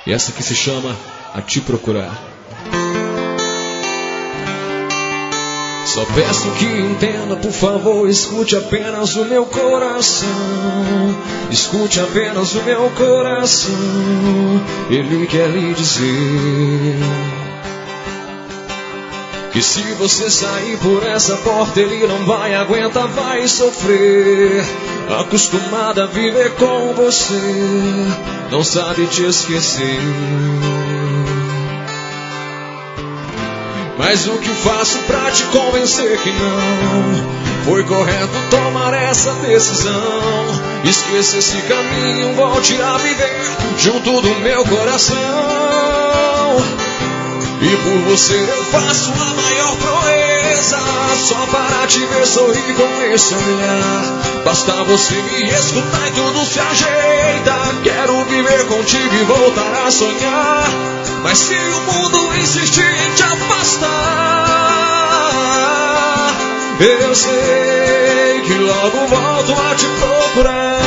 E essa que se chama A Te Procurar. Só peço que entenda, por favor, escute apenas o meu coração. Escute apenas o meu coração. Ele quer lhe dizer que se você sair por essa porta, ele não vai aguentar, vai sofrer. Acostumada a viver com você, não sabe te esquecer. Mas o que faço pra te convencer que não foi correto tomar essa decisão? Esqueça esse caminho, volte a viver junto do meu coração. E por você eu faço a maior proeza, só para te ver sorrir com esse olhar. Basta você me escutar e tudo se ajeita. Quero viver contigo e voltar a sonhar. Mas se o mundo insistir em te afastar, eu sei que logo volto a te procurar.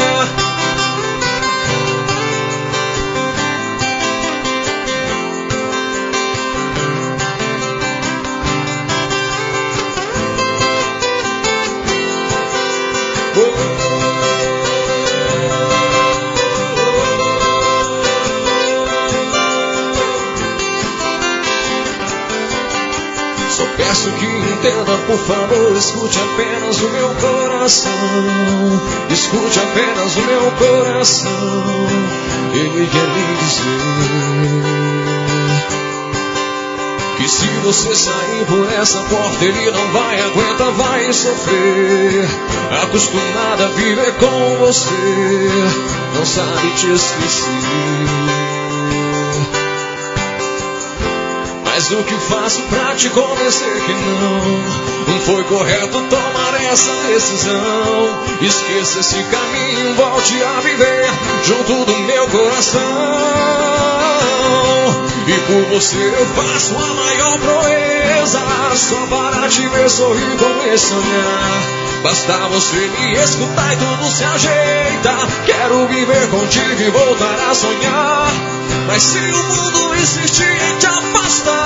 Só peço que entenda, por favor, escute apenas o meu coração. Escute apenas o meu coração. Ele quer lhe dizer que se você sair por essa porta, ele não vai aguentar, vai sofrer. Acostumada a viver com você, não sabe te esquecer. Mas o que faço pra te convencer que não foi correto tomar essa decisão? Esqueça esse caminho, volte a viver junto do meu coração. E por você eu faço a maior proeza, só para te ver sorrir com esse olhar. Basta você me escutar e tudo se ajeita. Quero viver contigo e voltar a sonhar. Mas se o mundo insistir em te afastar,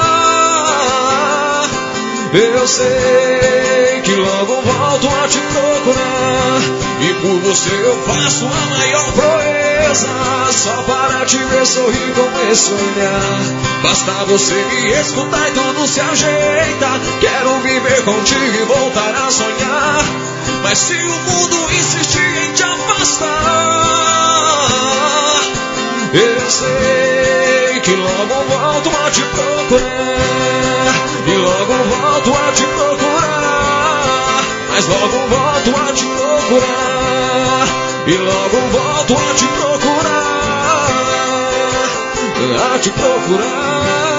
eu sei que logo volto a te procurar. E por você eu faço a maior proeza, só para te ver sorrir com esse olhar. Basta você me escutar e tudo se ajeita. Quero viver contigo e voltar a sonhar. Mas se o mundo insistir em te afastar, eu sei que logo volto a te procurar. E logo volto a te procurar. Mas logo volto a te procurar. E logo volto a te procurar. A te procurar.